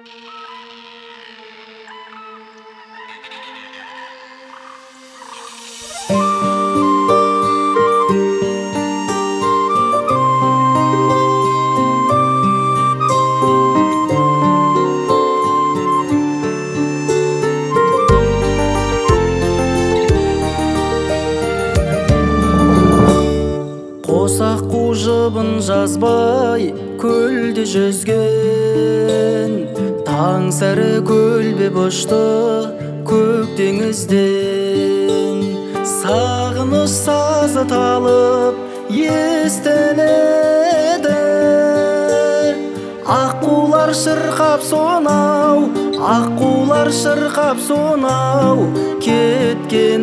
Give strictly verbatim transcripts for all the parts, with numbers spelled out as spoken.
Аққу жыбын жазбай көлде жүзген, таң сәрі көлбеп ұшты көк теңізден. Сағыныш сазы талып естіледі, аққулар шырқап сонау, аққулар шырқап сонау кеткен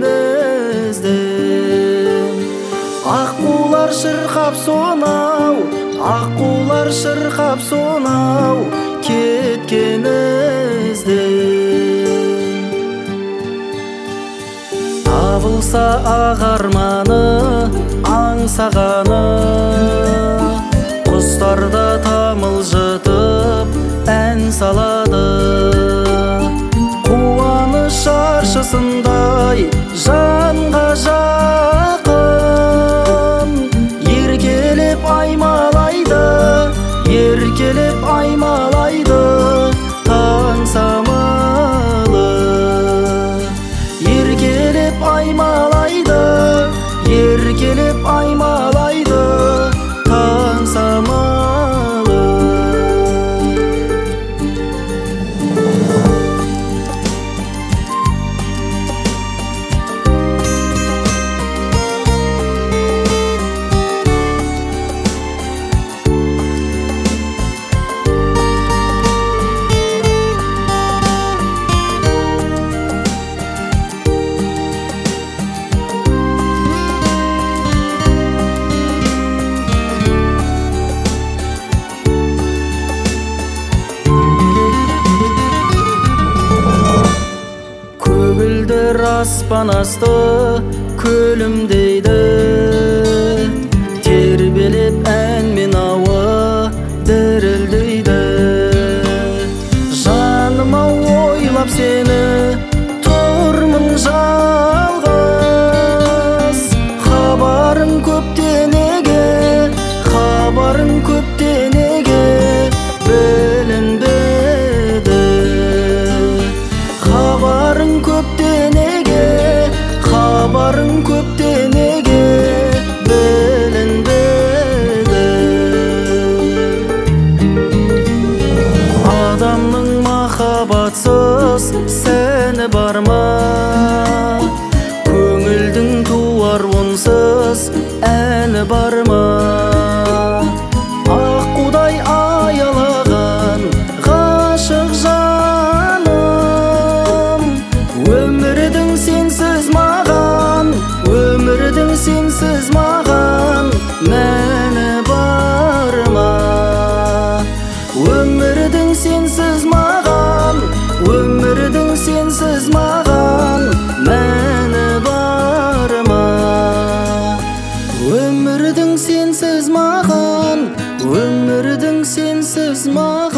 ізден. Аққулар шырқап сонау, аққулар шырқап сонау кеткен ізден. Табылса ағарманы аңсағаны, құстарда тамылжытып ән салады. Қуаныш шаршысындай жанға жақын, еркелеп аймалайды, еркелеп аймалайды таң самалы. Еркелеп аймалайды, еркелеп аймалайды таң самалы. Көгілдір аспан асты күлімдейді, тербелеп әнмен ауа дірілдейді. Жаныма ойлап сені тұрмын жалғыз, хабарың көптен неге, хабарың көптен неге білінбеді. Хабарың көптен неге, хабарың көптен неге білінбеді. Адамның махаббатсыз сәні бар ма, көңілдің туар онсыз әні бар ма. Аққудай аялаған ғашық жаным, өмірдің сенсіз маған, өмірдің сенсіз маған мәні бар ма. Өмірдің сенсіз маған, өмірдің сенсіз маған мәні бар ма. Өмірдің сенсіз маған, өмірдің сенсіз маған